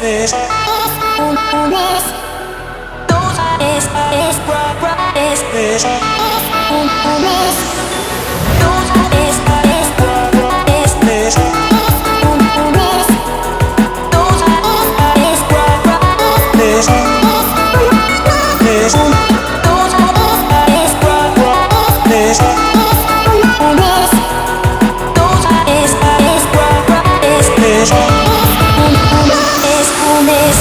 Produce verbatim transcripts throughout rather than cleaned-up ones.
es, un, un es, dos es, es, bra, bra, es, es, un, un es, dos es, es, bra, bra, es, es, un, un es, dos es, bra, bra, es, es, un, dos es, bra, bra, es, un es, dos es, es, bra, bra, es, es, un, un es, un es.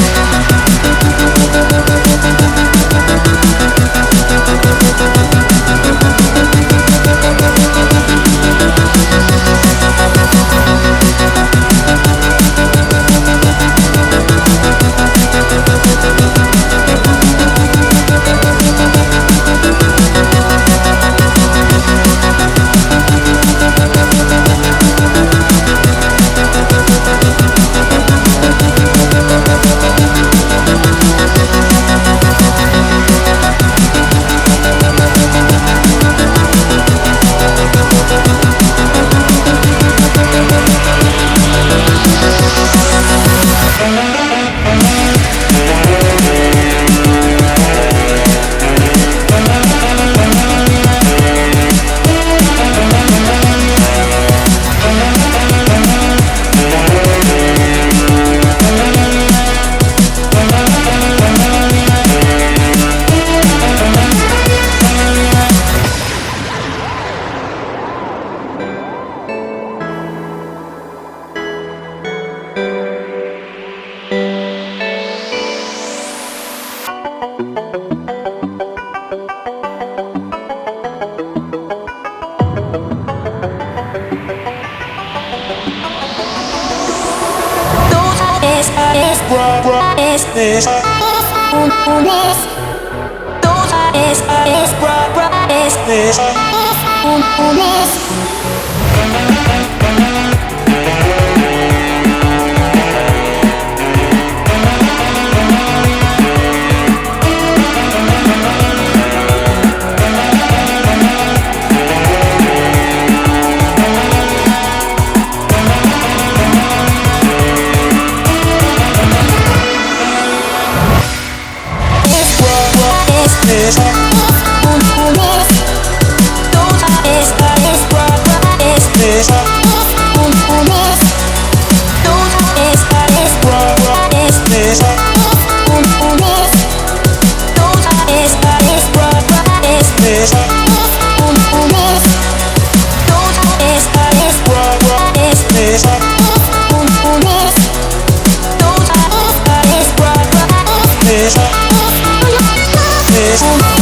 Es, es, un, un es, dos es, es, bra, bra, es, es, un, un es. Es, un, un es, dos es, es, bra, bra, es, es, un, un es, dos es, es, bra, bra, es, es, un, un es, dos es, es, bra, bra, es, es, un, un es, dos es, es, bra, bra, es, es, un, un es, dos es, es, bra, bra, es, es, un